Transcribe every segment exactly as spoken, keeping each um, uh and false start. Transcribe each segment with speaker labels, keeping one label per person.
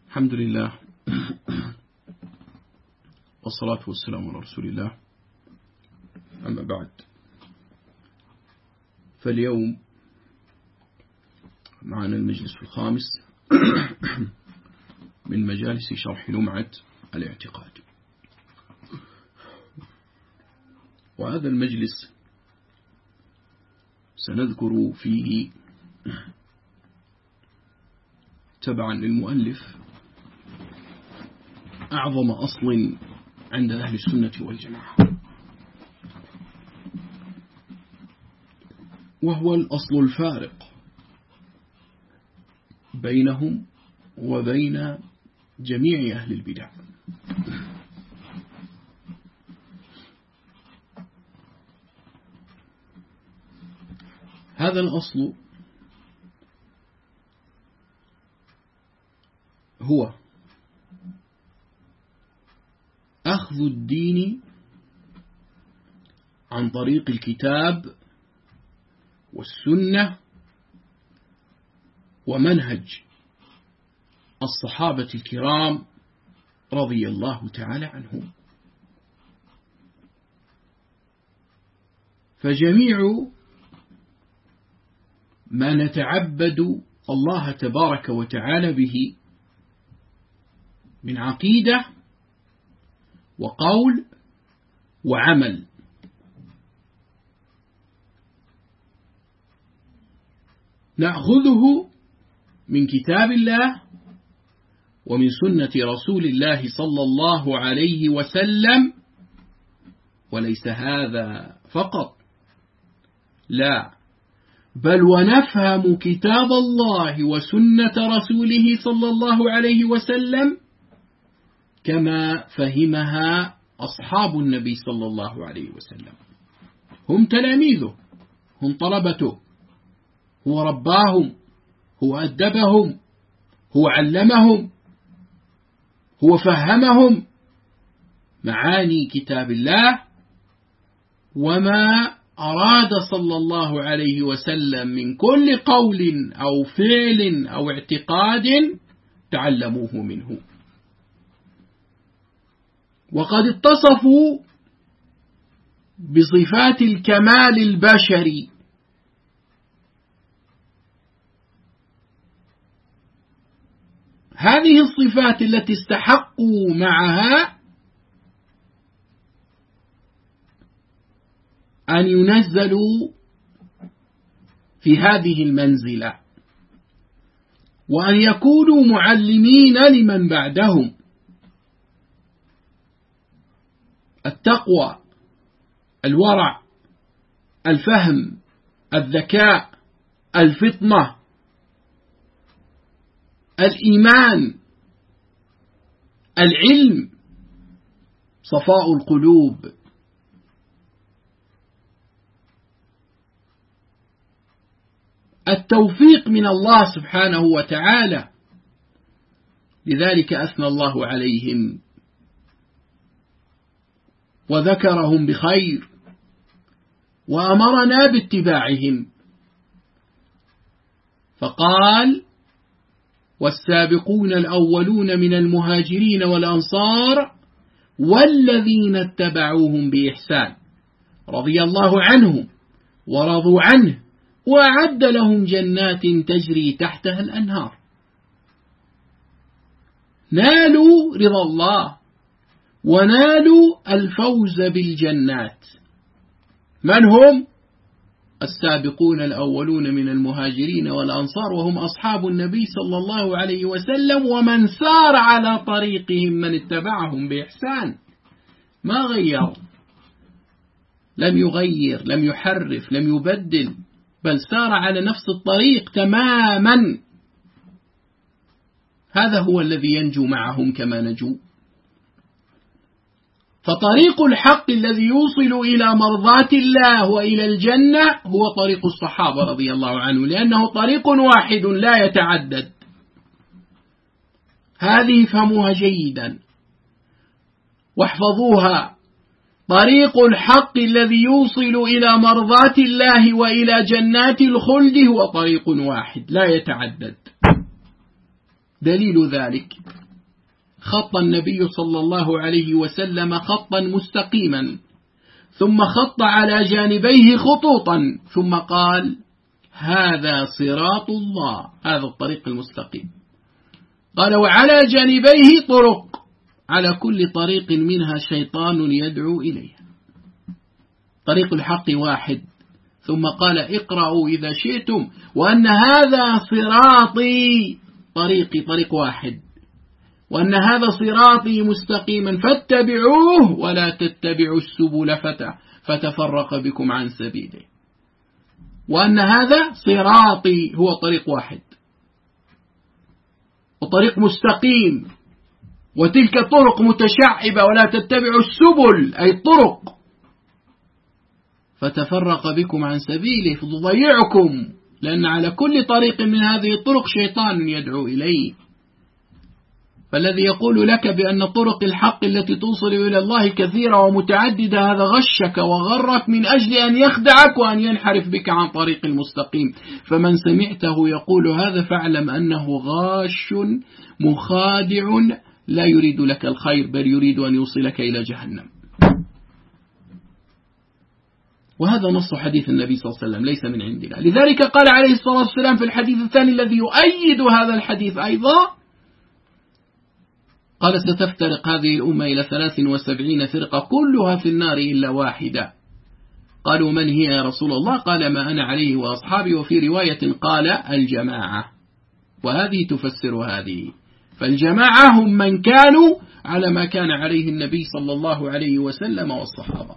Speaker 1: الحمد لله والصلاة والسلام على رسول الله. أما بعد، فاليوم معنا المجلس الخامس من مجالس شرح لمعة الاعتقاد، وهذا المجلس سنذكر فيه تبعا للمؤلف أعظم أصل عند أهل السنة والجماعة، وهو الأصل الفارق بينهم وبين جميع أهل البدع. هذا الأصل هو أخذ الدين عن طريق الكتاب والسنة ومنهج الصحابة الكرام رضي الله تعالى عنهم. فجميع ما نتعبد الله تبارك وتعالى به من عقيدة وقول وعمل نأخذه من كتاب الله ومن سنة رسول الله صلى الله عليه وسلم. وليس هذا فقط، لا، بل ونفهم كتاب الله وسنة رسوله صلى الله عليه وسلم كما فهمها أصحاب النبي صلى الله عليه وسلم. هم تلاميذه، هم طلبته، هو رباهم، هو أدبهم، هو علمهم، هو فهمهم معاني كتاب الله وما أراد صلى الله عليه وسلم من كل قول أو فعل أو اعتقاد تعلموه منه. وقد اتصفوا بصفات الكمال البشري، هذه الصفات التي استحقوا معها أن ينزلوا في هذه المنزلة وأن يكونوا معلمين لمن بعدهم. التقوى، الورع، الفهم، الذكاء، الفطنة، الإيمان، العلم، صفاء القلوب، التوفيق من الله سبحانه وتعالى. لذلك أثنى الله عليهم وذكرهم بخير وأمرنا باتباعهم، فقال: والسابقون الأولون من المهاجرين والأنصار والذين اتبعوهم بإحسان رضي الله عنهم ورضوا عنه وأعد لهم جنات تجري تحتها الأنهار. نالوا رضا الله ونالوا الفوز بالجنات. من هم؟ السابقون الأولون من المهاجرين والأنصار، وهم أصحاب النبي صلى الله عليه وسلم ومن سار على طريقهم من اتبعهم بإحسان. ما غير، لم يغير، لم يحرف، لم يبدل، بل سار على نفس الطريق تماما. هذا هو الذي ينجو معهم كما نجو. فطريق الحق الذي يوصل إلى مرضاة الله وإلى الجنة هو طريق الصحابة رضي الله عنه، لأنه طريق واحد لا يتعدد. هذه فهموها جيدا واحفظوها. طريق الحق الذي يوصل إلى مرضاة الله وإلى جنات الخلد هو طريق واحد لا يتعدد. دليل ذلك خط النبي صلى الله عليه وسلم خطا مستقيما، ثم خط على جانبيه خطوطا، ثم قال: هذا صراط الله، هذا الطريق المستقيم. قال: وعلى جانبيه طرق، على كل طريق منها شيطان يدعو إليه. طريق الحق واحد. ثم قال: اقرأوا إذا شئتم وأن هذا صراطي، طريقي طريق واحد، وأن هذا صراطي مستقيما فاتبعوه ولا تتبعوا السبل فتفرق بكم عن سبيله. وأن هذا صراطي هو طريق واحد وطريق مستقيم، وتلك طرق متشعبة، ولا تتبعوا السبل أي الطرق فتفرق بكم عن سبيله فتضيعكم، لأن على كل طريق من هذه الطرق شيطان يدعو إليه. فالذي يقول لك بأن طرق الحق التي توصل إلى الله كثيرة ومتعددة هذا غشك وغرك من أجل أن يخدعك وأن ينحرف بك عن طريق المستقيم. فمن سمعته يقول هذا فاعلم أنه غاش مخادع لا يريد لك الخير، بل يريد أن يوصلك إلى جهنم. وهذا نص حديث النبي صلى الله عليه وسلم ليس من عندنا. لذلك قال عليه الصلاة والسلام في الحديث الثاني الذي يؤيد هذا الحديث أيضا، قال: ستفترق هذه الأمة إلى ثلاث وسبعين فرقة كلها في النار إلا واحدة. قالوا: من هي يا رسول الله؟ قال: ما أنا عليه وأصحابي. وفي رواية قال: الجماعة. وهذه تفسر هذه، فالجماعة هم من كانوا على ما كان عليه النبي صلى الله عليه وسلم والصحابة.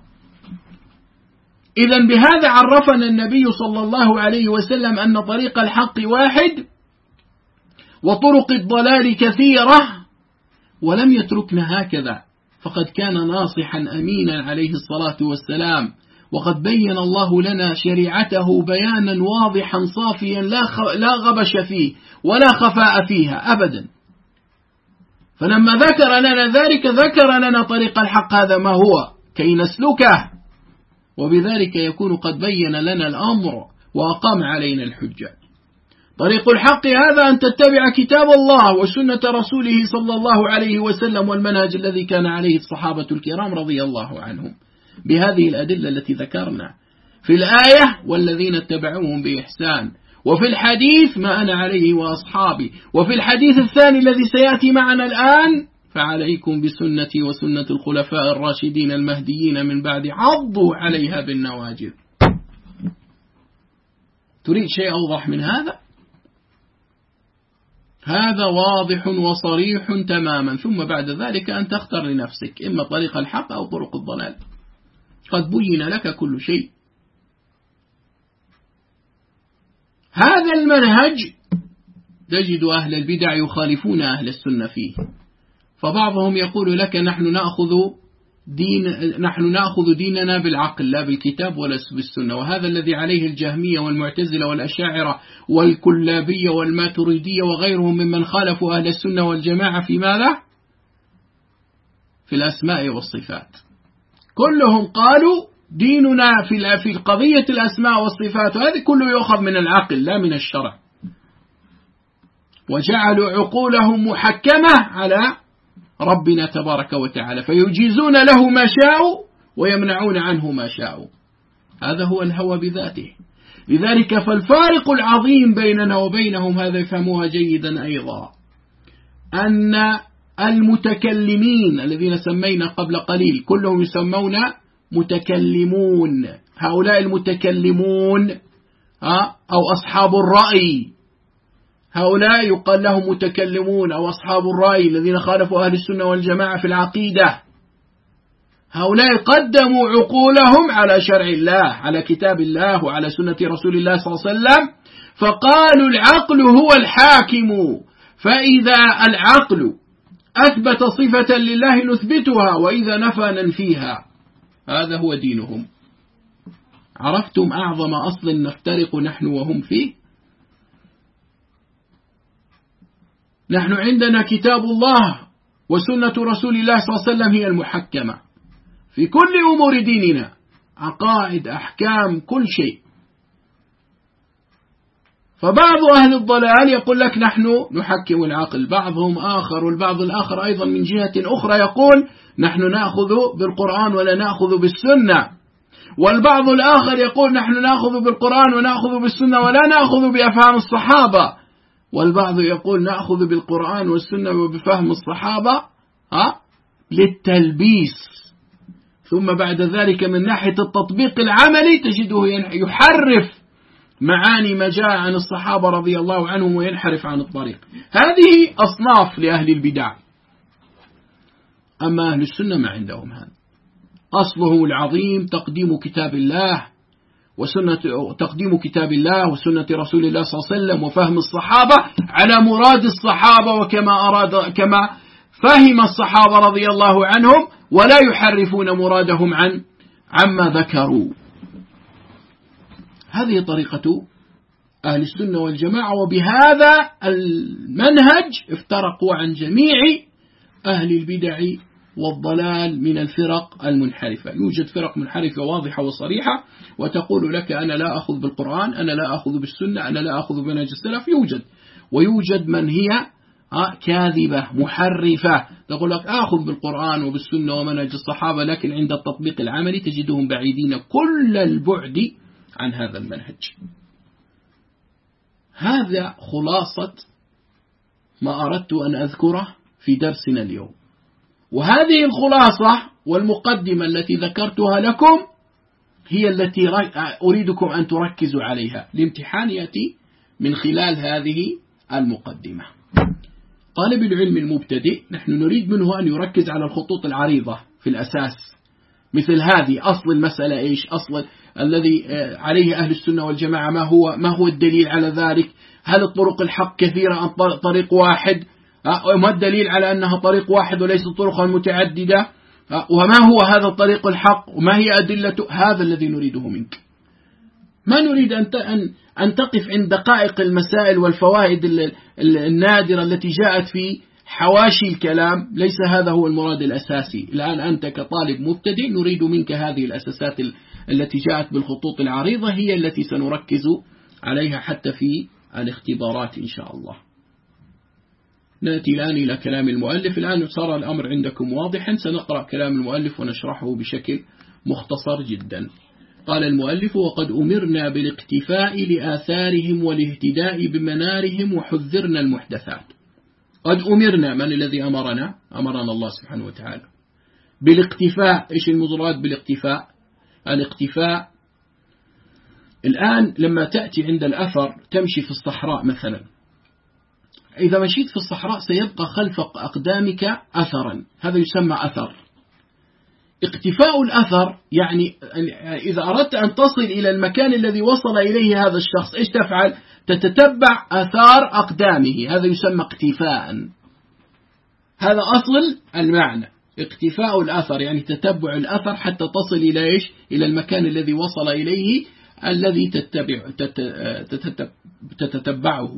Speaker 1: إذن بهذا عرفنا النبي صلى الله عليه وسلم أن طريق الحق واحد وطرق الضلال كثيرة، ولم يتركنا هكذا، فقد كان ناصحا أمينا عليه الصلاة والسلام، وقد بين الله لنا شريعته بيانا واضحا صافيا لا غبش فيه ولا خفاء فيها أبدا. فلما ذكر لنا ذلك ذكر لنا طريق الحق هذا ما هو كي نسلكه، وبذلك يكون قد بين لنا الأمر وأقام علينا الحجة. طريق الحق هذا أن تتبع كتاب الله وسنة رسوله صلى الله عليه وسلم والمنهج الذي كان عليه الصحابة الكرام رضي الله عنهم، بهذه الأدلة التي ذكرنا في الآية: والذين اتبعوهم بإحسان، وفي الحديث: ما أنا عليه وأصحابي، وفي الحديث الثاني الذي سيأتي معنا الآن: فعليكم بسنتي وسنة الخلفاء الراشدين المهديين من بعد عضوا عليها بالنواجذ. تريد شيء أوضح من هذا؟ هذا واضح وصريح تماما. ثم بعد ذلك أن تختار لنفسك إما طريق الحق أو طرق الضلال، قد بين لك كل شيء. هذا المنهج تجد أهل البدع يخالفون أهل السنة فيه، فبعضهم يقول لك: نحن نأخذ دين نحن نأخذ ديننا بالعقل لا بالكتاب ولا بالسنة. وهذا الذي عليه الجهمية والمعتزلة والأشاعرة والكلابية والماتريدية وغيرهم ممن خالفوا أهل السنة والجماعة في ماذا؟ في الأسماء والصفات. كلهم قالوا ديننا في في قضية الأسماء والصفات، وهذه كله يؤخذ من العقل لا من الشرع، وجعلوا عقولهم محكمة على ربنا تبارك وتعالى، فيجيزون له ما شاءوا ويمنعون عنه ما شاءوا. هذا هو الهوى بذاته. لذلك فالفارق العظيم بيننا وبينهم، هذا يفهموها جيدا أيضا، أن المتكلمين الذين سمينا قبل قليل كلهم يسمون متكلمون. هؤلاء المتكلمون أو أصحاب الرأي، هؤلاء يقال لهم متكلمون أو أصحاب الرأي الذين خالفوا أهل السنة والجماعة في العقيدة. هؤلاء قدموا عقولهم على شرع الله، على كتاب الله وعلى سنة رسول الله صلى الله عليه وسلم، فقالوا العقل هو الحاكم، فإذا العقل أثبت صفة لله نثبتها، وإذا نفى ننفيها. هذا هو دينهم. عرفتم أعظم أصل نفترق نحن وهم فيه؟ نحن عندنا كتاب الله وسنة رسول الله صلى الله عليه وسلم هي المحكمة في كل أمور ديننا، عقائد، أحكام، كل شيء. فبعض أهل الضلال يقول لك نحن نحكم العقل، بعضهم آخر والبعض الآخر أيضا من جهة أخرى يقول نحن نأخذ بالقرآن ولا نأخذ بالسنة، والبعض الآخر يقول نحن نأخذ بالقرآن ونأخذ بالسنة ولا نأخذ بأفهام الصحابة، والبعض يقول نأخذ بالقرآن والسنة وبفهم الصحابة ها للتلبيس، ثم بعد ذلك من ناحية التطبيق العملي تجده يحرف معاني ما جاء عن الصحابة رضي الله عنهم وينحرف عن الطريق. هذه أصناف لأهل البدع. أما أهل السنة ما عندهم هذا، أصله العظيم تقديم كتاب الله وسنة تقديم كتاب الله وسنة رسول الله صلى الله عليه وسلم وفهم الصحابة على مراد الصحابة وكما أراد كما فهم الصحابة رضي الله عنهم، ولا يحرفون مرادهم عن عما ذكروا. هذه طريقة أهل السنة والجماعة، وبهذا المنهج افترقوا عن جميع أهل البدع والضلال من الفرق المنحرفة. يوجد فرق منحرفة واضحة وصريحة وتقول لك أنا لا أخذ بالقرآن، أنا لا أخذ بالسنة، أنا لا أخذ بمنهج السلف، يوجد. ويوجد من هي كاذبة محرفة تقول لك آخذ بالقرآن وبالسنة ومنهج الصحابة، لكن عند التطبيق العملي تجدهم بعيدين كل البعد عن هذا المنهج. هذا خلاصة ما أردت أن أذكره في درسنا اليوم، وهذه الخلاصة والمقدمة التي ذكرتها لكم هي التي أريدكم أن تركزوا عليها. الامتحان يأتي من خلال هذه المقدمة. طالب العلم المبتدئ نحن نريد منه أن يركز على الخطوط العريضة في الأساس، مثل هذه أصل المسألة إيش، أصل الذي عليه أهل السنة والجماعة ما هو ما هو الدليل على ذلك، هل الطرق الحق كثيرة أم طريق واحد، وما الدليل على أنها طريق واحد وليس طرقا متعددة، وما هو هذا الطريق الحق وما هي أدلته. هذا الذي نريده منك. ما نريد أن أن تقف عند دقائق المسائل والفوائد النادرة التي جاءت في حواشي الكلام، ليس هذا هو المراد الأساسي. الآن أنت كطالب مبتدئ نريد منك هذه الأساسات التي جاءت بالخطوط العريضة هي التي سنركز عليها حتى في الاختبارات إن شاء الله. نأتي الآن إلى كلام المؤلف. الآن صار الأمر عندكم واضحا، سنقرأ كلام المؤلف ونشرحه بشكل مختصر جدا. قال المؤلف: وقد أمرنا بالاقتفاء لآثارهم والاهتداء بمنارهم وحذرنا المحدثات. قد أمرنا، من الذي أمرنا؟ أمرنا الله سبحانه وتعالى بالاقتفاء. إيش المراد بالاقتفاء؟ الاقتفاء الآن لما تأتي عند الأثر تمشي في الصحراء مثلا، إذا مشيت في الصحراء سيبقى خلف أقدامك أثرا، هذا يسمى أثر. اقتفاء الأثر يعني إذا أردت أن تصل إلى المكان الذي وصل إليه هذا الشخص إيش تفعل؟ تتتبع أثار أقدامه، هذا يسمى اقتفاء. هذا أصل المعنى، اقتفاء الأثر يعني تتبع الأثر حتى تصل إلى إيش؟ إلى المكان الذي وصل إليه الذي تتبع تتتبعه.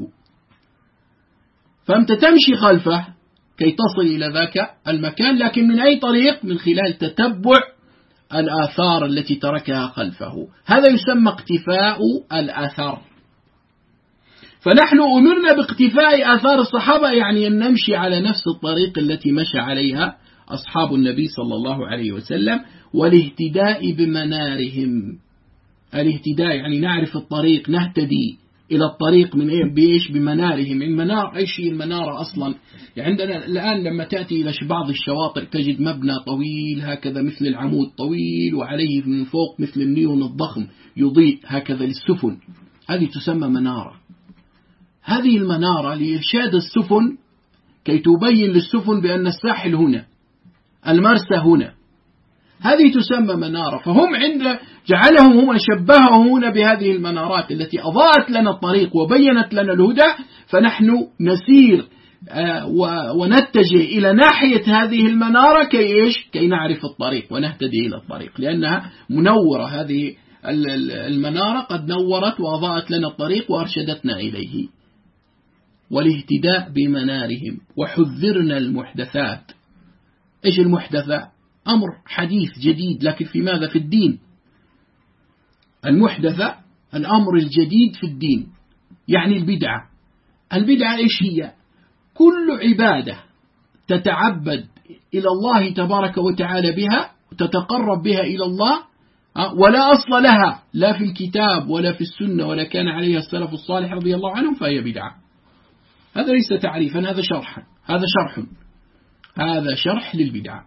Speaker 1: فأنت تمشي خلفه كي تصل إلى ذاك المكان، لكن من أي طريق؟ من خلال تتبع الآثار التي تركها خلفه، هذا يسمى اقتفاء الأثر. فنحن أمرنا باقتفاء آثار الصحابة، يعني أن نمشي على نفس الطريق التي مشى عليها أصحاب النبي صلى الله عليه وسلم، والاهتداء بمنارهم. الاهتداء يعني نعرف الطريق، نهتدي إلى الطريق من إيه؟ بإيش؟ بمنارهم. المنار إيش هي المنارة أصلا؟ يعني عندنا الآن لما تأتي إلى بعض الشواطئ تجد مبنى طويل هكذا مثل العمود طويل، وعليه من فوق مثل النيون الضخم يضيء هكذا للسفن، هذه تسمى منارة. هذه المنارة لإرشاد السفن كي تبين للسفن بأن الساحل هنا، المرسى هنا، هذه تسمى منارة. فهم عند جعلهم هم شبههم هنا بهذه المنارات التي أضاءت لنا الطريق وبينت لنا الهدى، فنحن نسير ونتجه إلى ناحية هذه المنارة كي إيش؟ كي نعرف الطريق ونهتدي إلى الطريق، لأنها منورة. هذه المنارة قد نورت وأضاءت لنا الطريق وأرشدتنا إليه. والاهتداء بمنارهم وحذرنا المحدثات. إيش المحدثة؟ أمر حديث جديد، لكن في ماذا؟ في الدين. المحدثة الأمر الجديد في الدين. يعني البدعة. البدعة إيش هي؟ كل عبادة تتعبد إلى الله تبارك وتعالى بها وتتقرب بها إلى الله ولا أصل لها لا في الكتاب ولا في السنة ولا كان عليها السلف الصالح رضي الله عنهم فهي بدعة. هذا ليس تعريفا، هذا شرحا، هذا شرح هذا شرح للبدعة.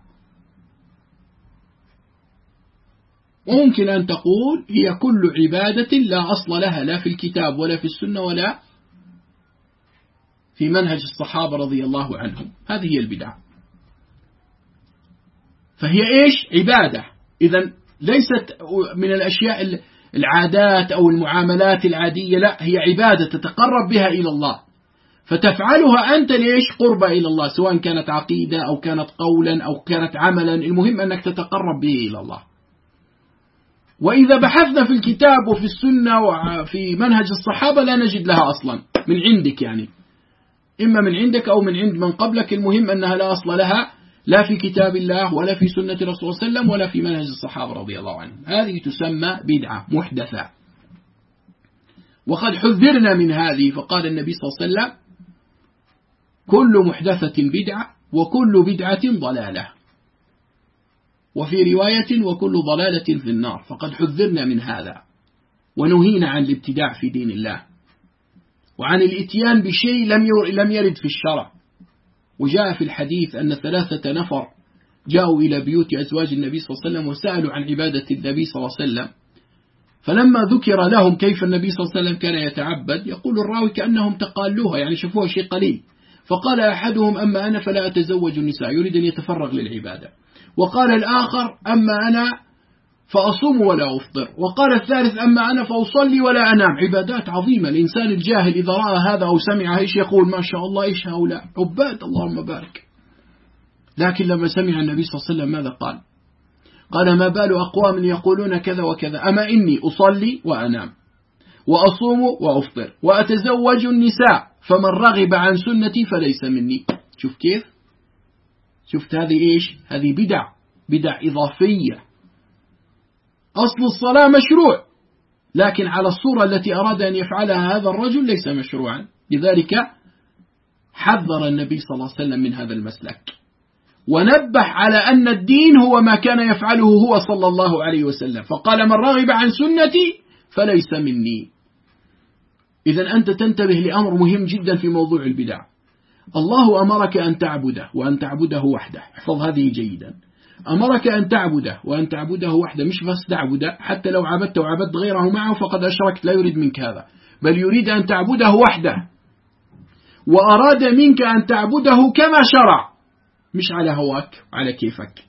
Speaker 1: وممكن أن تقول هي كل عبادة لا أصل لها لا في الكتاب ولا في السنة ولا في منهج الصحابة رضي الله عنهم، هذه هي البدعة. فهي إيش؟ عبادة. إذن ليست من الأشياء العادات أو المعاملات العادية، لا، هي عبادة تتقرب بها إلى الله، فتفعلها أنت ليش؟ قربة إلى الله، سواء كانت عقيدة أو كانت قولا أو كانت عملا، المهم أنك تتقرب به إلى الله. وإذا بحثنا في الكتاب وفي السنة وفي منهج الصحابة لا نجد لها أصلا من عندك، يعني إما من عندك أو من عند من قبلك، المهم أنها لا أصل لها لا في كتاب الله ولا في سنة رسول الله صلى الله عليه وسلم ولا في منهج الصحابة رضي الله عنهم. هذه تسمى بدعة محدثة، وقد حذرنا من هذه، فقال النبي صلى الله عليه وسلم كل محدثة بدعة وكل بدعة ضلالة، وفي رواية وكل ضلالة في النار. فقد حذرنا من هذا ونهينا عن الابتداع في دين الله وعن الاتيان بشيء لم يرد في الشرع. وجاء في الحديث أن ثلاثة نفر جاءوا إلى بيوت أزواج النبي صلى الله عليه وسلم وسألوا عن عبادة النبي صلى الله عليه وسلم، فلما ذكر لهم كيف النبي صلى الله عليه وسلم كان يتعبد، يقول الراوي كأنهم تقالوها، يعني شافوها شيء قليل. فقال أحدهم أما أنا فلا أتزوج النساء، يريد أن يتفرغ للعبادة. وقال الآخر أما أنا فأصوم ولا أفطر. وقال الثالث أما أنا فأصلي ولا أنام. عبادات عظيمة. الإنسان الجاهل إذا رأى هذا أو سمع إيش يقول؟ ما شاء الله، إيش هؤلاء عباد، اللهم بارك. لكن لما سمع النبي صلى الله عليه وسلم ماذا قال؟ قال ما بال أقوام يقولون كذا وكذا، أما إني أصلي وأنام وأصوم وأفطر وأتزوج النساء فمن رغب عن سنتي فليس مني. شوف كيف؟ شفت هذه إيش؟ هذه بدع، بدع إضافية. أصل الصلاة مشروع، لكن على الصورة التي أراد أن يفعلها هذا الرجل ليس مشروعا. لذلك حذر النبي صلى الله عليه وسلم من هذا المسلك، ونبه على أن الدين هو ما كان يفعله هو صلى الله عليه وسلم، فقال من رغب عن سنتي فليس مني. إذن أنت تنتبه لأمر مهم جدا في موضوع البدع. الله أمرك أن تعبده وأن تعبده وحده، احفظ هذه جيدا. أمرك أن تعبده وأن تعبده وحده، مش بس تعبده، حتى لو عبدت وعبدت غيره معه فقد أشركت، لا يريد منك هذا، بل يريد أن تعبده وحده. وأراد منك أن تعبده كما شرع، مش على هواك على كيفك،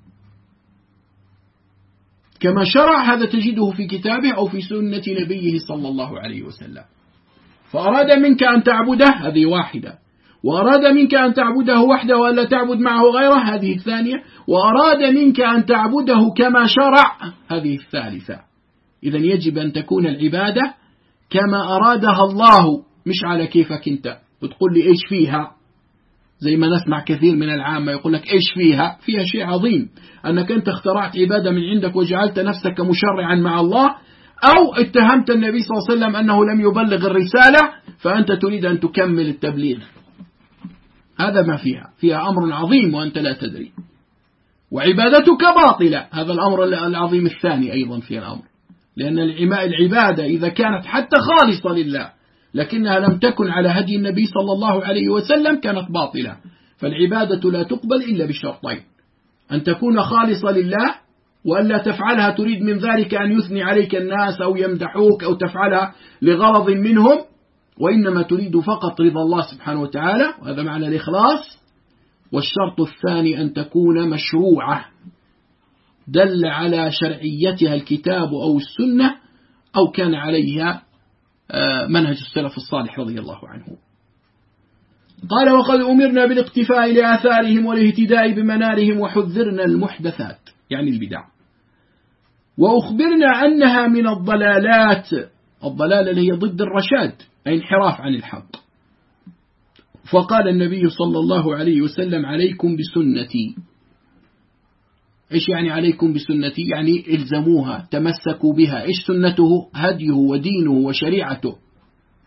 Speaker 1: كما شرع. هذا تجده في كتابه أو في سنة نبيه صلى الله عليه وسلم. فأراد منك أن تعبده، هذه واحدة. وأراد منك أن تعبده وحده وألا تعبد معه غيره، هذه الثانية. وأراد منك أن تعبده كما شرع، هذه الثالثة. إذن يجب أن تكون العبادة كما أرادها الله، مش على كيفك أنت. وتقول لي إيش فيها؟ زي ما نسمع كثير من العامة يقول لك إيش فيها؟ فيها شيء عظيم، أنك أنت اخترعت عبادة من عندك وجعلت نفسك مشرعا مع الله، أو اتهمت النبي صلى الله عليه وسلم أنه لم يبلغ الرسالة فأنت تريد أن تكمل التبليغ. هذا ما فيها، فيها أمر عظيم وأنت لا تدري، وعبادتك باطلة. هذا الأمر العظيم الثاني أيضا في الأمر، لأن العبادة إذا كانت حتى خالصة لله لكنها لم تكن على هدي النبي صلى الله عليه وسلم كانت باطلة. فالعبادة لا تقبل إلا بشرطين: أن تكون خالصة لله، وأن لا تفعلها تريد من ذلك أن يثني عليك الناس أو يمدحوك أو تفعلها لغرض منهم، وإنما تريد فقط رضا الله سبحانه وتعالى، وهذا معنى الإخلاص. والشرط الثاني أن تكون مشروعة، دل على شرعيتها الكتاب أو السنة أو كان عليها منهج السلف الصالح رضي الله عنه. قال وقد أمرنا بالاقتفاء لآثارهم والاهتداء بمنارهم وحذرنا المحدثات، يعني البدع، وأخبرنا أنها من الضلالات. الضلال اللي هي ضد الرشاد، أي انحراف عن الحق. فقال النبي صلى الله عليه وسلم عليكم بسنتي. إيش يعني عليكم بسنتي؟ يعني الزموها، تمسكوا بها. إيش سنته؟ هديه ودينه وشريعته،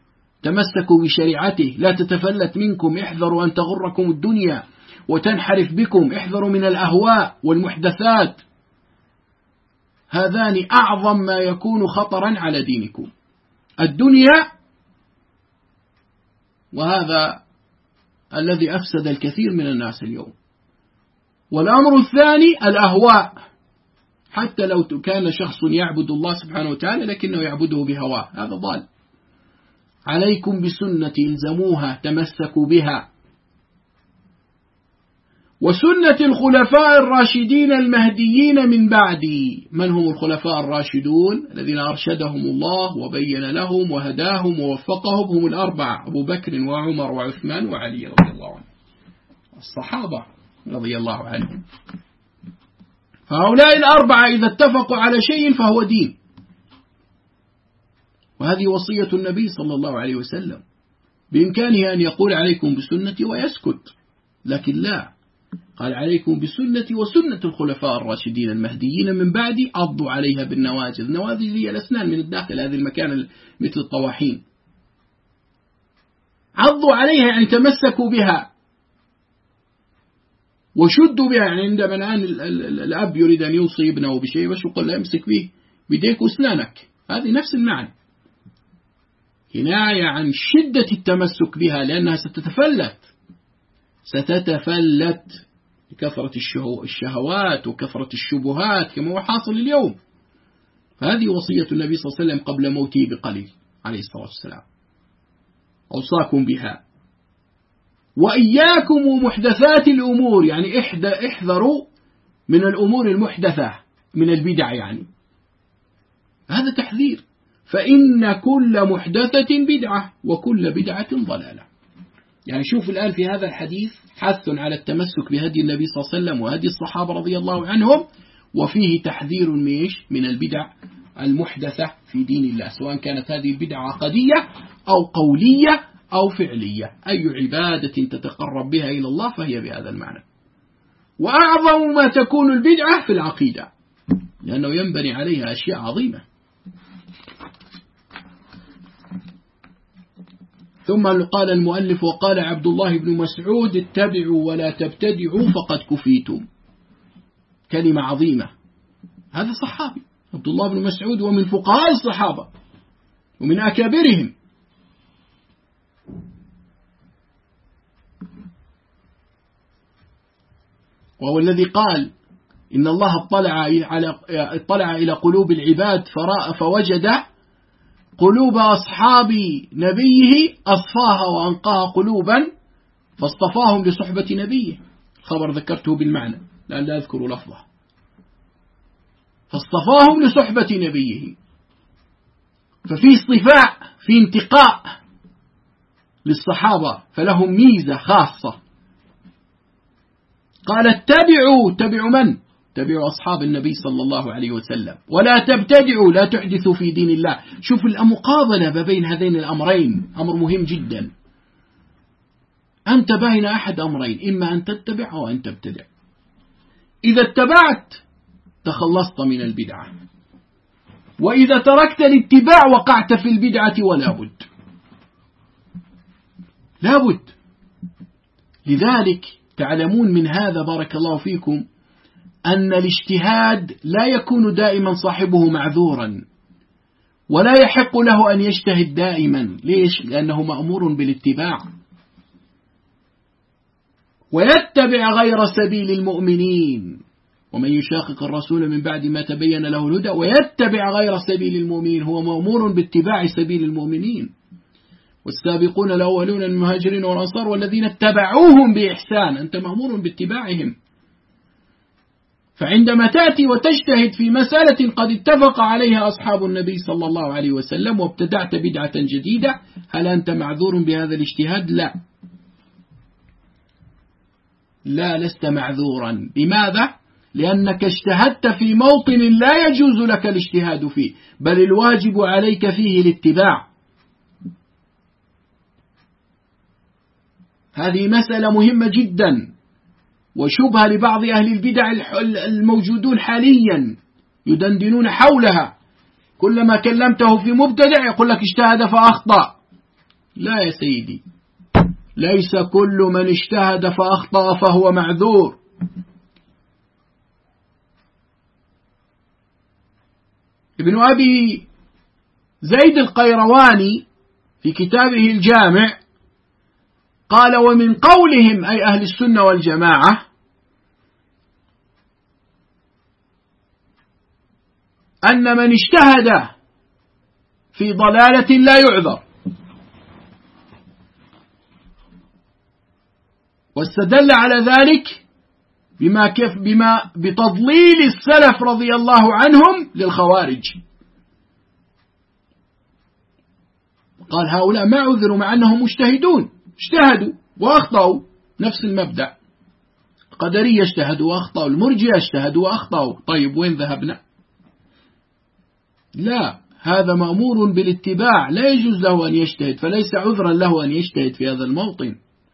Speaker 1: تمسكوا بشريعته، لا تتفلت منكم، احذروا أن تغركم الدنيا وتنحرف بكم، احذروا من الأهواء والمحدثات، هذان أعظم ما يكون خطرا على دينكم، الدنيا، وهذا الذي أفسد الكثير من الناس اليوم. والأمر الثاني الأهواء، حتى لو كان شخص يعبد الله سبحانه وتعالى لكنه يعبده بهواه، هذا ضال. عليكم بسنة الزموها، تمسكوا بها، وسنة الخلفاء الراشدين المهديين من بعدي. من هم الخلفاء الراشدون؟ الذين أرشدهم الله وبين لهم وهداهم ووفقهم، هم الأربعة: أبو بكر وعمر وعثمان وعلي رضي الله عنهم، الصحابة رضي الله عنهم. فهؤلاء الأربعة إذا اتفقوا على شيء فهو دين، وهذه وصية النبي صلى الله عليه وسلم. بإمكانه أن يقول عليكم بسنتي ويسكت، لكن لا، قال عليكم بسنتي وسنة الخلفاء الراشدين المهديين من بعدي، عضوا عليها بالنواجذ. النواجذ هي الأسنان من الداخل، هذه المكان مثل الطواحين، عضوا عليها يعني تمسكوا بها وشدوا بها. يعني عندما الآن الأب يريد أن يوصي ابنه بشيء بس يقول له امسك به بيديك واسنانك، هذه نفس المعنى، كناية عن شدة التمسك بها، لأنها ستتفلت ستتفلت بكثرة الشهوات وكثرة الشبهات كما هو حاصل اليوم. فهذه وصية النبي صلى الله عليه وسلم قبل موته بقليل عليه الصلاة والسلام، أوصاكم بها. وإياكم ومحدثات الأمور، يعني احذروا من الأمور المحدثة من البدع، يعني هذا تحذير، فإن كل محدثة بدعة وكل بدعة ضلالة. يعني شوف الآن في هذا الحديث حث على التمسك بهدي النبي صلى الله عليه وسلم وهدي الصحابة رضي الله عنهم، وفيه تحذير من البدع المحدثة في دين الله، سواء كانت هذه البدع عقدية أو قولية أو فعلية. أي عبادة تتقرب بها إلى الله فهي بهذا المعنى. وأعظم ما تكون البدعة في العقيدة، لأنه ينبني عليها أشياء عظيمة. ثم قال المؤلف: وقال عبد الله بن مسعود: اتبعوا ولا تبتدعوا فقد كفيتم. كلمة عظيمة. هذا صحابي عبد الله بن مسعود، ومن فقهاء الصحابة ومن أكابرهم. وهو الذي قال: إن الله اطلع على اطلع إلى قلوب العباد فرأى فوجد قلوب أصحاب نبيه أصفاها وأنقاها قلوبا فاصطفاهم لصحبة نبيه. خبر ذكرته بالمعنى لأن لا أذكر لفظه. فاصطفاهم لصحبة نبيه، ففي اصطفاء، في انتقاء للصحابة، فلهم ميزة خاصة. قال: اتبعوا، تبعوا من؟ تبعوا أصحاب النبي صلى الله عليه وسلم، ولا تبتدعوا، لا تحدثوا في دين الله. شوف المقابلة ما بين هذين الأمرين، أمر مهم جدا. أنت بين أحد أمرين، إما أن تتبع أو أن تبتدع. إذا اتبعت تخلصت من البدعة، وإذا تركت الاتباع وقعت في البدعة، ولا بد لا بد. لذلك تعلمون من هذا بارك الله فيكم أن الاجتهاد لا يكون دائما صاحبه معذورا، ولا يحق له أن يجتهد دائما. ليش؟ لأنه مأمور بالاتباع. ويتبع غير سبيل المؤمنين، ومن يشاقق الرسول من بعد ما تبين له الهدى ويتبع غير سبيل المؤمنين، هو مأمور باتباع سبيل المؤمنين. والسابقون الأولون المهاجرين والأنصار والذين اتبعوهم بإحسان، أنت مأمور باتباعهم. فعندما تأتي وتجتهد في مسألة قد اتفق عليها أصحاب النبي صلى الله عليه وسلم وابتدعت بدعة جديدة، هل أنت معذور بهذا الاجتهاد؟ لا لا لست معذورا. لماذا؟ لأنك اجتهدت في موطن لا يجوز لك الاجتهاد فيه، بل الواجب عليك فيه الاتباع. هذه مسألة مهمة جدا، وشبهة لبعض أهل البدع الموجودون حاليا يدندنون حولها. كلما كلمته في مبتدع يقول لك اجتهد فأخطأ، لا يا سيدي، ليس كل من اجتهد فأخطأ فهو معذور. ابن أبي زيد القيرواني في كتابه الجامع قال: ومن قولهم أي أهل السنة والجماعة أن من اجتهد في ضلالة لا يعذر، واستدل على ذلك بما كيف بما بتضليل السلف رضي الله عنهم للخوارج. قال: هؤلاء ما عذروا مع أنهم مجتهدون، اجتهدوا وأخطأوا، نفس المبدأ. القدرية اجتهدوا وأخطأوا، المرجئة اجتهدوا وأخطأوا. طيب وين ذهبنا؟ لا، هذا مأمور بالاتباع، لا يجوز له أن يجتهد، فليس عذرا له أن يجتهد في هذا الموطن.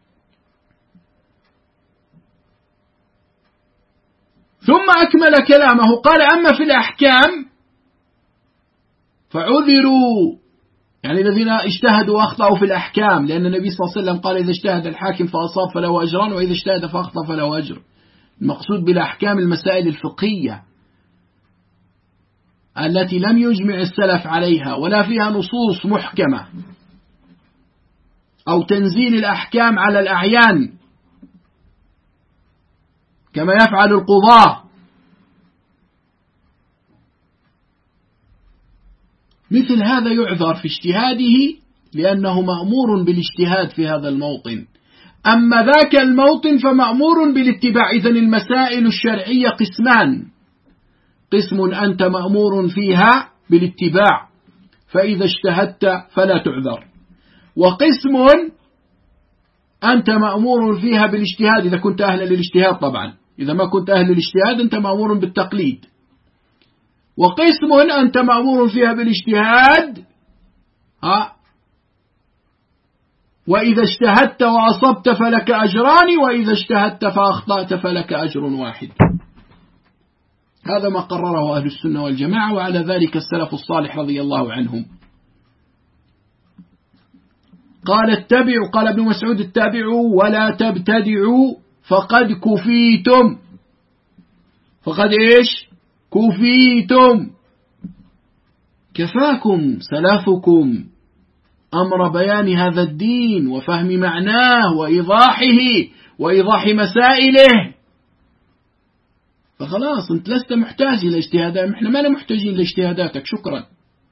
Speaker 1: ثم أكمل كلامه قال: أما في الأحكام فعذروا، يعني الذين اجتهدوا وأخطأوا في الأحكام، لأن النبي صلى الله عليه وسلم قال: إذا اجتهد الحاكم فأصاب فله أجران، وإذا اجتهد فأخطأ فله أجر. المقصود بالأحكام المسائل الفقهية التي لم يجمع السلف عليها ولا فيها نصوص محكمة، أو تنزيل الأحكام على الأعيان كما يفعل القضاة. مثل هذا يعذر في اجتهاده لأنه مأمور بالاجتهاد في هذا الموطن. أما ذاك الموطن فمأمور بالاتباع. إذن المسائل الشرعية قسمان: قسم أنت مأمور فيها بالاتباع فإذا اجتهدت فلا تعذر، وقسم أنت مأمور فيها بالاجتهاد إذا كنت أهلا للاجتهاد. طبعا إذا ما كنت أهل الاجتهاد أنت مأمور بالتقليد. وقسم أنت مأمور فيها بالاجتهاد ها وإذا اجتهدت وأصبت فلك أجران، وإذا اجتهدت فأخطأت فلك أجر واحد. هذا ما قرره أهل السنة والجماعة، وعلى ذلك السلف الصالح رضي الله عنهم. قال اتبعوا، قال ابن مسعود: اتبعوا ولا تبتدعوا فقد كفيتم. فقد إيش؟ كفيتم، كفاكم سلفكم أمر بيان هذا الدين وفهم معناه وإيضاحه وإيضاح مسائله، فخلاص أنت لست محتاج إلى اجتهادات. إحنا ما محتاجين لاجتهاداتك، شكرا،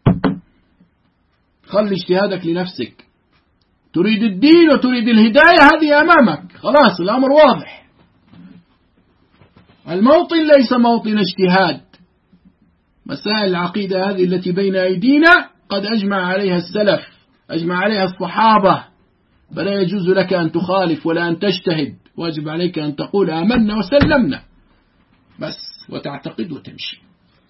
Speaker 1: خلي اجتهادك لنفسك. تريد الدين وتريد الهداية، هذه أمامك، خلاص الأمر واضح. الموطن ليس موطن اجتهاد. مسائل العقيدة هذه التي بين أيدينا قد أجمع عليها السلف، أجمع عليها الصحابة، فلا يجوز لك أن تخالف ولا أن تجتهد. واجب عليك أن تقول آمنا وسلمنا بس، وتعتقد وتمشي.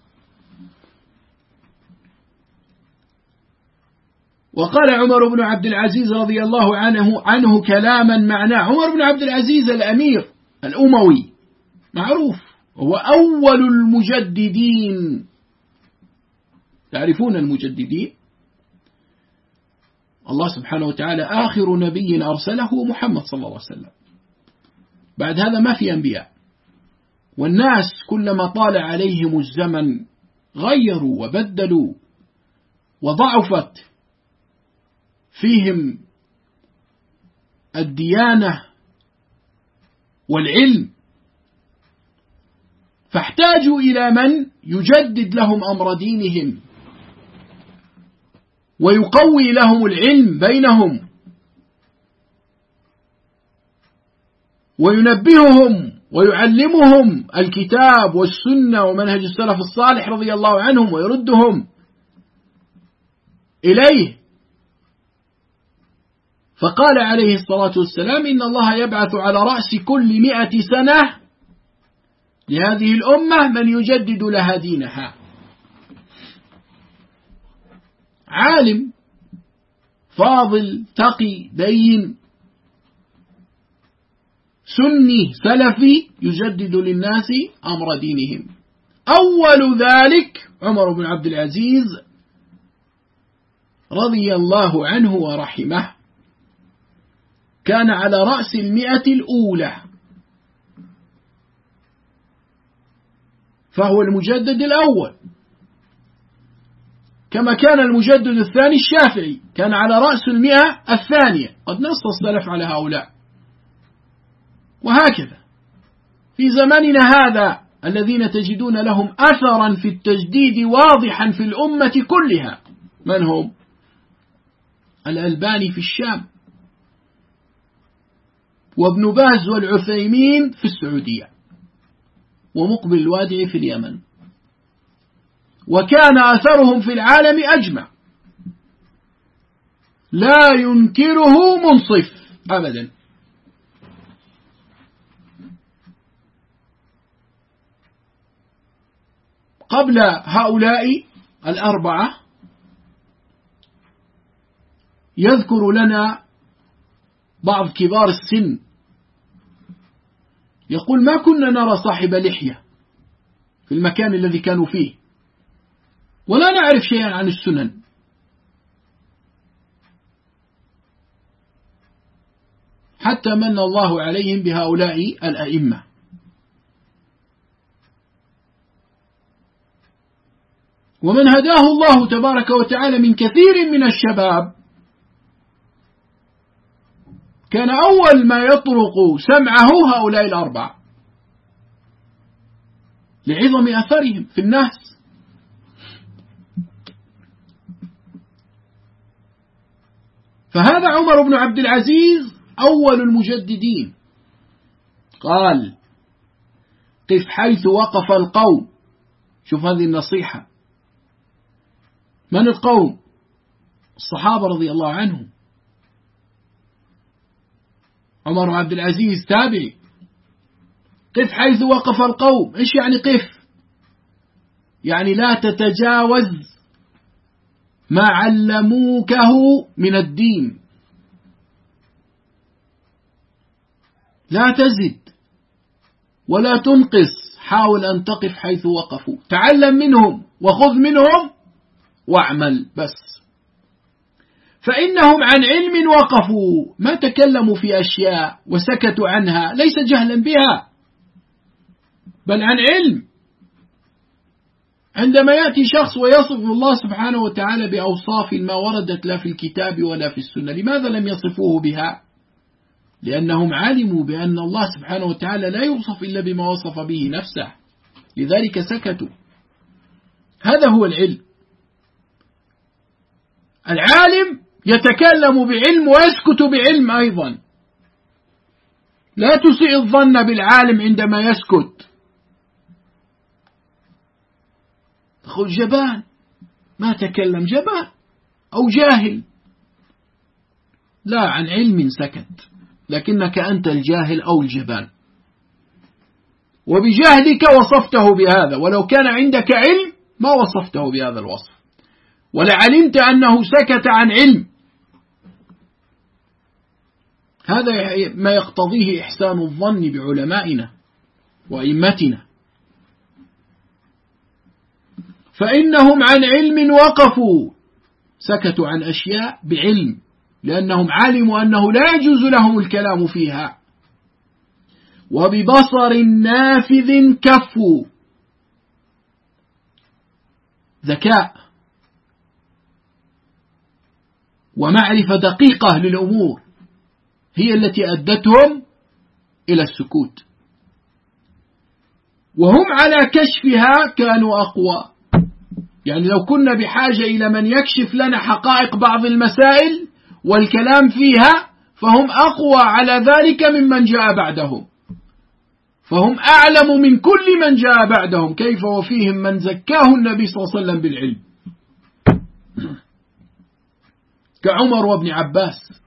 Speaker 1: وقال عمر بن عبد العزيز رضي الله عنه عنه كلاما معناه. عمر بن عبد العزيز الأمير الأموي معروف، هو أول المجددين. تعرفون المجددين؟ الله سبحانه وتعالى آخر نبي أرسله محمد صلى الله عليه وسلم، بعد هذا ما في أنبياء. والناس كلما طال عليهم الزمن غيروا وبدلوا، وضعفت فيهم الديانة والعلم، فاحتاجوا إلى من يجدد لهم أمر دينهم ويقوي لهم العلم بينهم وينبههم ويعلمهم الكتاب والسنة ومنهج السلف الصالح رضي الله عنهم، ويردهم إليه. فقال عليه الصلاة والسلام: إن الله يبعث على رأس كل مئة سنة لهذه الأمة من يجدد لها دينها. عالم فاضل تقي دين سني سلفي يجدد للناس أمر دينهم. أول ذلك عمر بن عبد العزيز رضي الله عنه ورحمه. كان على رأس المئة الأولى، فهو المجدد الأول، كما كان المجدد الثاني الشافعي كان على رأس المئة الثانية، قد نص السلف على هؤلاء. وهكذا في زماننا هذا الذين تجدون لهم أثرا في التجديد واضحا في الأمة كلها، من هم؟ الألباني في الشام، وابن باز والعثيمين في السعودية، ومقبل الوادعي في اليمن، وكان أثرهم في العالم أجمع لا ينكره منصف أبدا. قبل هؤلاء الأربعة يذكر لنا بعض كبار السن يقول: ما كنا نرى صاحب لحية في المكان الذي كانوا فيه، ولا نعرف شيئا عن السنن، حتى من الله عليهم بهؤلاء الأئمة. ومن هداه الله تبارك وتعالى من كثير من الشباب كان أول ما يطرق سمعه هؤلاء الأربعة لعظم أثرهم في الناس. فهذا عمر بن عبد العزيز أول المجددين، قال: قف حيث وقف القوم. شوف هذه النصيحة. من القوم؟ الصحابة رضي الله عنهم. عمر بن عبد العزيز تابعي. قف حيث وقف القوم. إيش يعني قف؟ يعني لا تتجاوز ما علموكه من الدين، لا تزد ولا تنقص، حاول أن تقف حيث وقفوا، تعلم منهم وخذ منهم واعمل بس. فإنهم عن علم وقفوا، ما تكلموا في أشياء وسكتوا عنها ليس جهلا بها، بل عن علم. عندما يأتي شخص ويصف الله سبحانه وتعالى بأوصاف ما وردت لا في الكتاب ولا في السنة، لماذا لم يصفوه بها؟ لأنهم علموا بأن الله سبحانه وتعالى لا يوصف إلا بما وصف به نفسه، لذلك سكتوا. هذا هو العلم. العالم يتكلم بعلم ويسكت بعلم أيضا. لا تسيء الظن بالعالم عندما يسكت. تقول جبان، ما تكلم، جبان أو جاهل. لا، عن علم سكت، لكنك أنت الجاهل أو الجبان، وبجهلك وصفته بهذا، ولو كان عندك علم ما وصفته بهذا الوصف، ولعلمت أنه سكت عن علم. هذا ما يقتضيه إحسان الظن بعلمائنا وأئمتنا. فإنهم عن علم وقفوا، سكتوا عن أشياء بعلم، لأنهم علموا أنه لا يجوز لهم الكلام فيها. وببصر نافذ كفوا، ذكاء ومعرفة دقيقة للأمور هي التي أدتهم إلى السكوت، وهم على كشفها كانوا أقوى. يعني لو كنا بحاجة إلى من يكشف لنا حقائق بعض المسائل والكلام فيها، فهم أقوى على ذلك ممن جاء بعدهم، فهم أعلم من كل من جاء بعدهم، كيف وفيهم من زكاه النبي صلى الله عليه وسلم بالعلم، كعمر وابن عباس.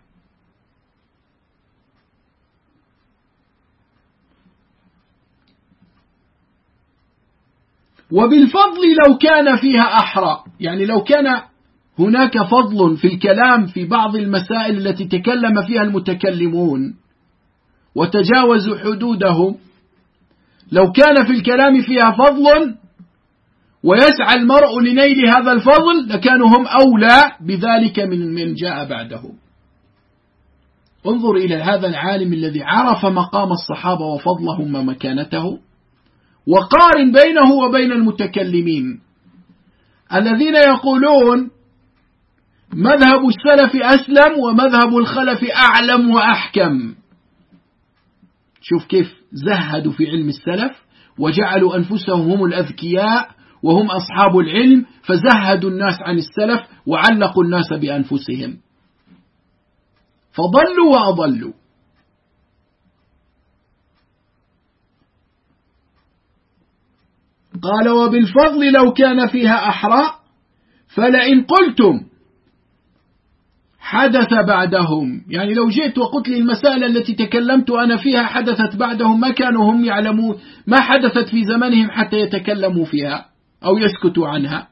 Speaker 1: وبالفضل لو كان فيها أحرى، يعني لو كان هناك فضل في الكلام في بعض المسائل التي تكلم فيها المتكلمون وتجاوزوا حدودهم، لو كان في الكلام فيها فضل ويسعى المرء لنيل هذا الفضل لكانوا هم أولى بذلك من من جاء بعدهم. انظر إلى هذا العالم الذي عرف مقام الصحابة وفضلهم ومكانته، وقارن بينه وبين المتكلمين الذين يقولون مذهب السلف أسلم ومذهب الخلف أعلم وأحكم. شوف كيف زهدوا في علم السلف وجعلوا أنفسهم هم الأذكياء وهم أصحاب العلم، فزهدوا الناس عن السلف وعلقوا الناس بأنفسهم فضلوا وأضلوا. قال وبالفضل لو كان فيها أحرى فلئن قلتم حدث بعدهم، يعني لو جئت وقلت لي المسائل التي تكلمت أنا فيها حدثت بعدهم، ما كانوا هم يعلمون ما حدثت في زمنهم حتى يتكلموا فيها أو يسكتوا عنها.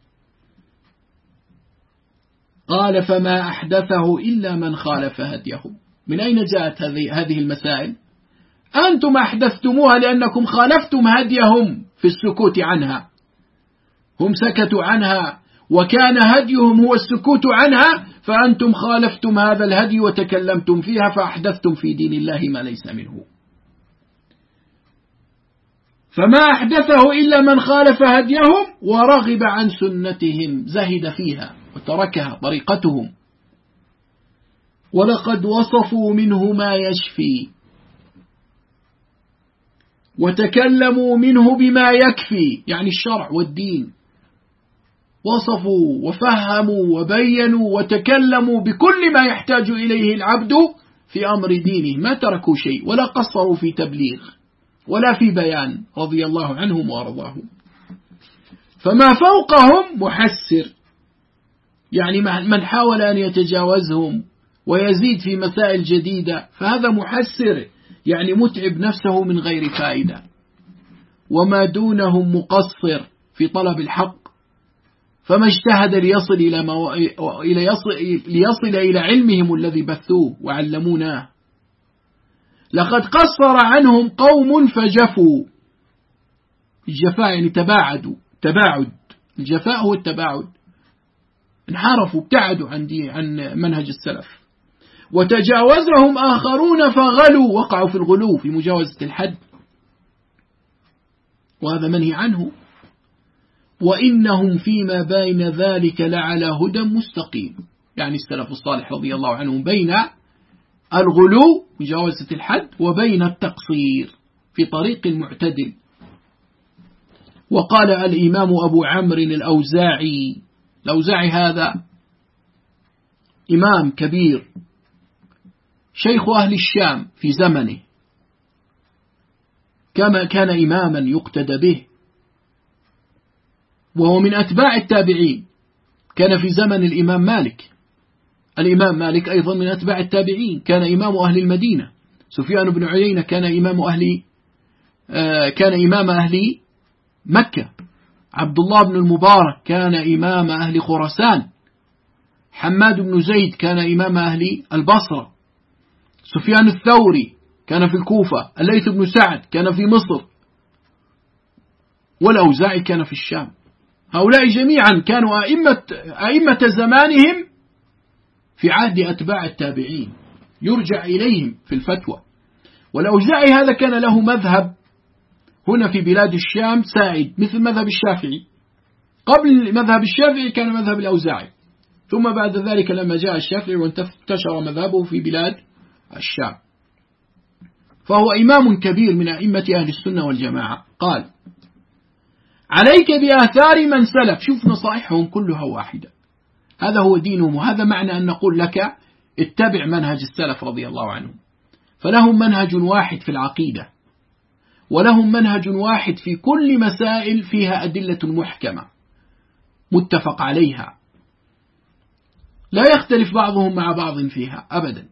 Speaker 1: قال فما أحدثه إلا من خالف هديهم. من أين جاءت هذه المسائل؟ أنتم أحدثتموها لأنكم خالفتم هديهم في السكوت عنها، هم سكتوا عنها وكان هديهم هو السكوت عنها، فأنتم خالفتم هذا الهدي وتكلمتم فيها فأحدثتم في دين الله ما ليس منه. فما أحدثه إلا من خالف هديهم ورغب عن سنتهم، زهد فيها وتركها طريقتهم. ولقد وصفوا منه ما يشفي وتكلموا منه بما يكفي، يعني الشرع والدين، وصفوا وفهموا وبينوا وتكلموا بكل ما يحتاج إليه العبد في أمر دينه، ما تركوا شيء ولا قصروا في تبليغ ولا في بيان، رضي الله عنهم وأرضاهم. فما فوقهم محسر، يعني من حاول أن يتجاوزهم ويزيد في مسائل جديدة فهذا محسر، يعني متعب نفسه من غير فائدة. وما دونهم مقصر في طلب الحق، فما اجتهد ليصل إلى, مو... إلى يصل... ليصل إلى علمهم الذي بثوه وعلموناه. لقد قصر عنهم قوم فجفوا، الجفاء يعني تباعدوا، تباعد، الجفاء هو التباعد، انحرفوا ابتعدوا عن, دي... عن منهج السلف. وتجاوزهم آخرون فغلوا، وقعوا في الغلو في مجاوزة الحد، وهذا منهي عنه. وإنهم فيما بين ذلك لعلى هدى مستقيم، يعني السلف الصالح رضي الله عنهم بين الغلو مجاوزة الحد وبين التقصير في طريق المعتدل. وقال الإمام أبو عمرو الأوزاعي، الأوزاعي هذا إمام كبير شيخ أهل الشام في زمنه، كما كان إماما يقتدى به، وهو من أتباع التابعين، كان في زمن الإمام مالك. الإمام مالك أيضا من أتباع التابعين، كان إمام أهل المدينة. سفيان بن عيينة كان إمام أهل آه كان إمام أهل مكة. عبد الله بن المبارك كان إمام أهل خراسان. حماد بن زيد كان إمام أهل البصرة. سفيان الثوري كان في الكوفة. الليث بن سعد كان في مصر، والأوزاعي كان في الشام. هؤلاء جميعا كانوا أئمة, أئمة زمانهم في عهد أتباع التابعين، يرجع إليهم في الفتوى. والأوزاعي هذا كان له مذهب هنا في بلاد الشام سائد مثل مذهب الشافعي. قبل مذهب الشافعي كان مذهب الأوزاعي، ثم بعد ذلك لما جاء الشافعي وانتشر مذهبه في بلاد الشام، فهو إمام كبير من أئمة أهل السنة والجماعة. قال عليك بآثار من سلف، شوف نصائحهم كلها واحدة، هذا هو دينهم، وهذا معنى أن نقول لك اتبع منهج السلف رضي الله عنهم. فلهم منهج واحد في العقيدة، ولهم منهج واحد في كل مسائل فيها أدلة محكمة متفق عليها، لا يختلف بعضهم مع بعض فيها أبدا.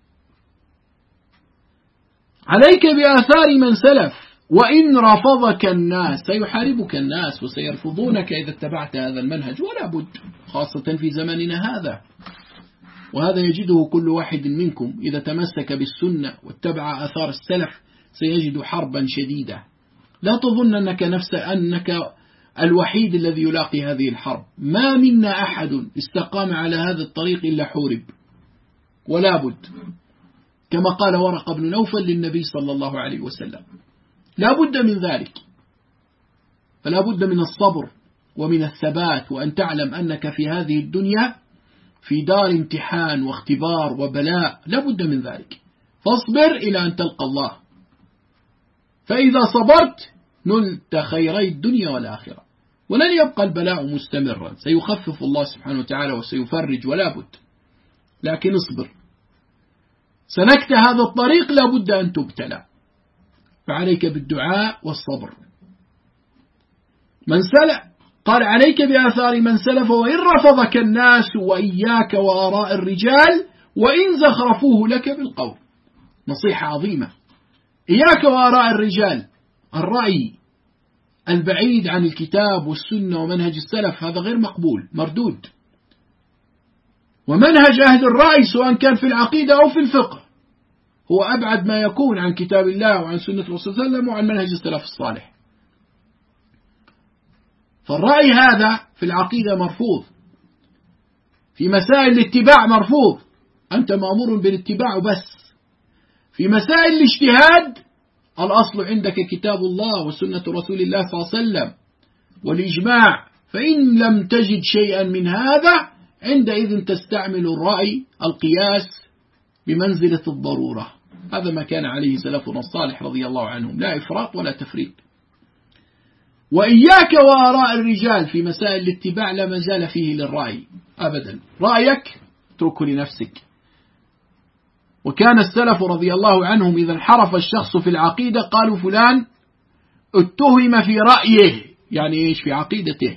Speaker 1: عليك بآثار من سلف، وإن رفضك الناس، سيحاربك الناس وسيرفضونك إذا اتبعت هذا المنهج، ولا بد، خاصة في زماننا هذا. وهذا يجده كل واحد منكم إذا تمسك بالسنة واتبع آثار السلف سيجد حربا شديدة. لا تظن أنك نفس أنك الوحيد الذي يلاقي هذه الحرب، ما منا أحد استقام على هذا الطريق إلا حورب، ولا بد. كما قال ورقة بن نوفل للنبي صلى الله عليه وسلم. لا بد من ذلك، فلا بد من الصبر ومن الثبات، وأن تعلم أنك في هذه الدنيا في دار امتحان واختبار وبلاء، لا بد من ذلك. فاصبر إلى أن تلقى الله، فإذا صبرت نلت خيري الدنيا والآخرة، ولن يبقى البلاء مستمرا، سيخفف الله سبحانه وتعالى وسيفرج ولا بد، لكن اصبر. سلكت هذا الطريق لا بد أن تبتلى، فعليك بالدعاء والصبر. من سلف قال عليك بآثار من سلف وإن رفضك الناس، وإياك وآراء الرجال وإن زخرفوه لك بالقول. نصيحة عظيمة. إياك وآراء الرجال، الرأي البعيد عن الكتاب والسنة ومنهج السلف هذا غير مقبول، مردود. ومنهج أهل الرأي سواء كان في العقيدة أو في الفقه هو أبعد ما يكون عن كتاب الله وعن سنة الرسول صلى الله عليه وسلم وعن منهج السلف الصالح. فالرأي هذا في العقيدة مرفوض، في مسائل الاتباع مرفوض، أنت مأمور بالاتباع بس. في مسائل الاجتهاد الأصل عندك كتاب الله وسنة رسول الله صلى الله عليه وسلم والإجماع، فإن لم تجد شيئا من هذا عندئذ تستعمل الرأي القياس بمنزلة الضرورة. هذا ما كان عليه سلفنا الصالح رضي الله عنهم، لا إفراط ولا تفريط. وإياك وآراء الرجال في مسائل الاتباع لا مجال فيه للرأي أبدا، رأيك اتركه لنفسك. وكان السلف رضي الله عنهم إذا انحرف الشخص في العقيدة قالوا فلان اتهم في رأيه، يعني إيش؟ في عقيدته،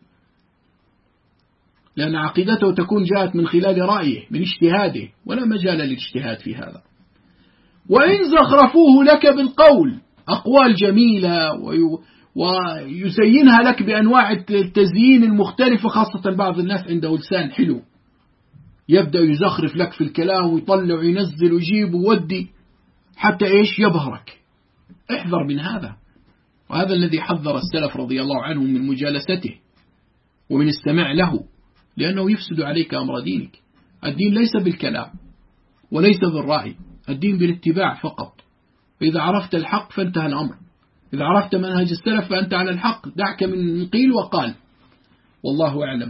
Speaker 1: لأن عقيدته تكون جاءت من خلال رأيه من اجتهاده، ولا مجال للاجتهاد في هذا. وإن زخرفوه لك بالقول، أقوال جميلة ويزينها لك بأنواع التزيين المختلفة، خاصة بعض الناس عنده لسان حلو يبدأ يزخرف لك في الكلام ويطلع وينزل ويجيب وودي حتى إيش؟ يبهرك. احذر من هذا. وهذا الذي حذر السلف رضي الله عنهم من مجالسته ومن استماع له، لأنه يفسد عليك أمر دينك. الدين ليس بالكلام وليس بالرأي، الدين بالاتباع فقط. فإذا عرفت الحق فانتهى الأمر، إذا عرفت منهج السلف فأنت على الحق، دعك من قيل وقال، والله أعلم.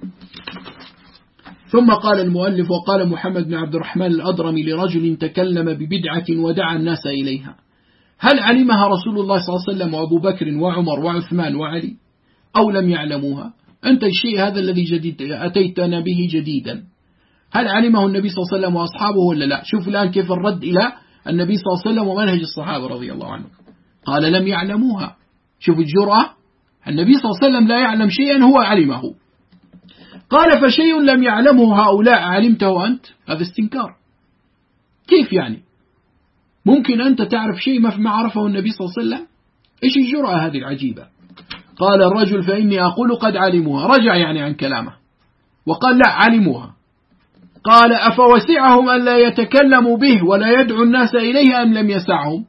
Speaker 1: ثم قال المؤلف: وقال محمد بن عبد الرحمن الأضرمي لرجل تكلم ببدعة ودعا الناس إليها: هل علمها رسول الله صلى الله عليه وسلم وأبو بكر وعمر وعثمان وعلي أو لم يعلموها؟ أنت الشيء هذا الذي جديد أتيتنا به جديدا، هل علمه النبي صلى الله عليه وسلم وأصحابه ولا لا؟ شوف الآن كيف الرد إلى النبي صلى الله عليه وسلم ومنهج الصحابة رضي الله عنهم. قال: لم يعلموها. شوف الجرأة، النبي صلى الله عليه وسلم لا يعلم شيئا هو علمه. قال: فشيء لم يعلمه هؤلاء علمته أنت؟ هذا استنكار. كيف يعني؟ ممكن أنت تعرف شيء ما عرفه النبي صلى الله عليه وسلم؟ إيش الجرأة هذه العجيبة؟ قال الرجل: فإني أقول قد علموها. رجع يعني عن كلامه وقال: لا، علموها. قال: أفوسعهم أن لا يتكلموا به ولا يدعو الناس إليه أم لم يسعهم؟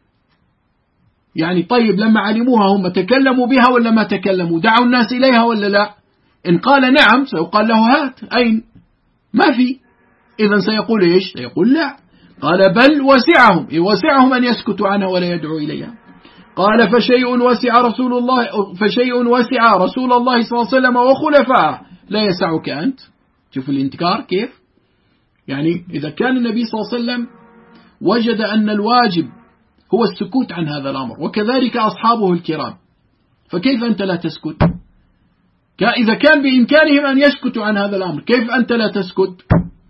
Speaker 1: يعني طيب لما علموها هم تكلموا بها ولا ما تكلموا؟ دعوا الناس إليها ولا لا؟ إن قال نعم سيقال له هات، أين؟ ما في. إذن سيقول إيش؟ سيقول لا. قال: بل وسعهم، وسعهم أن يسكتوا عنها ولا يدعو إليها. قال: فشيء وسع رسول الله فشيء وسع رسول الله صلى الله عليه وسلم وخلفاءه لا يسعك أنت. شوف الانتكار كيف؟ يعني إذا كان النبي صلى الله عليه وسلم وجد أن الواجب هو السكوت عن هذا الأمر، وكذلك أصحابه الكرام، فكيف أنت لا تسكت؟ إذا كان بإمكانهم أن يسكتوا عن هذا الأمر، كيف أنت لا تسكت؟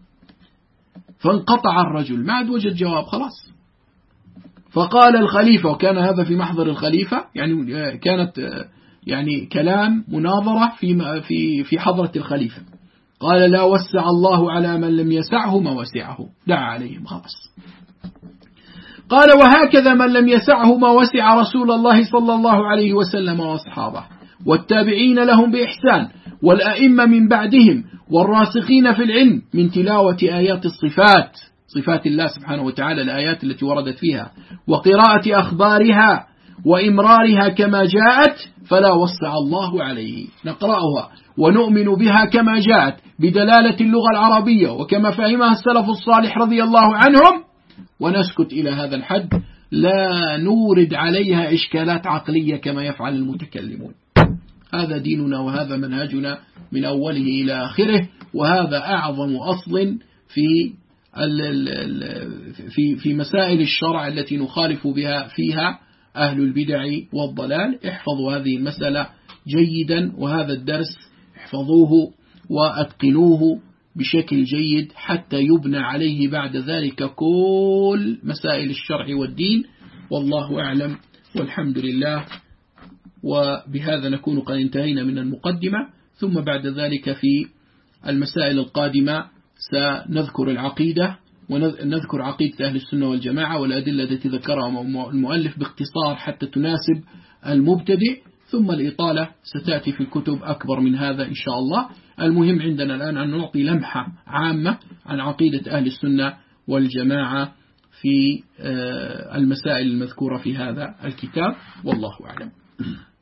Speaker 1: فانقطع الرجل، ما عاد وجد جواب، خلاص. فقال الخليفة، وكان هذا في محضر الخليفة، يعني كانت يعني كلام مناظرة في في في حضرة الخليفة. قال: لا وسع الله على من لم يسعه ما وسعه، دعا عليهم، خلاص. قال: وهكذا من لم يسعه ما وسع رسول الله صلى الله عليه وسلم وأصحابه والتابعين لهم بإحسان والأئمة من بعدهم والراسخين في العلم من تلاوة آيات الصفات، صفات الله سبحانه وتعالى، الآيات التي وردت فيها، وقراءة أخبارها وإمرارها كما جاءت، فلا وسع الله عليه. نقرأها ونؤمن بها كما جاءت بدلالة اللغة العربية وكما فهمها السلف الصالح رضي الله عنهم، ونسكت إلى هذا الحد، لا نورد عليها إشكالات عقلية كما يفعل المتكلمون. هذا ديننا وهذا منهجنا من أوله إلى آخره، وهذا أعظم أصل في في في مسائل الشرع التي نخالف بها فيها أهل البدع والضلال. احفظوا هذه المسألة جيدا، وهذا الدرس احفظوه وأتقنوه بشكل جيد حتى يبنى عليه بعد ذلك كل مسائل الشرع والدين. والله أعلم والحمد لله. وبهذا نكون قد انتهينا من المقدمة، ثم بعد ذلك في المسائل القادمة سنذكر العقيدة، ونذكر عقيدة أهل السنة والجماعة والأدلة التي ذكرها المؤلف باختصار حتى تناسب المبتدئ، ثم الإطالة ستأتي في الكتب أكبر من هذا إن شاء الله. المهم عندنا الآن أن نعطي لمحة عامة عن عقيدة أهل السنة والجماعة في المسائل المذكورة في هذا الكتاب، والله أعلم.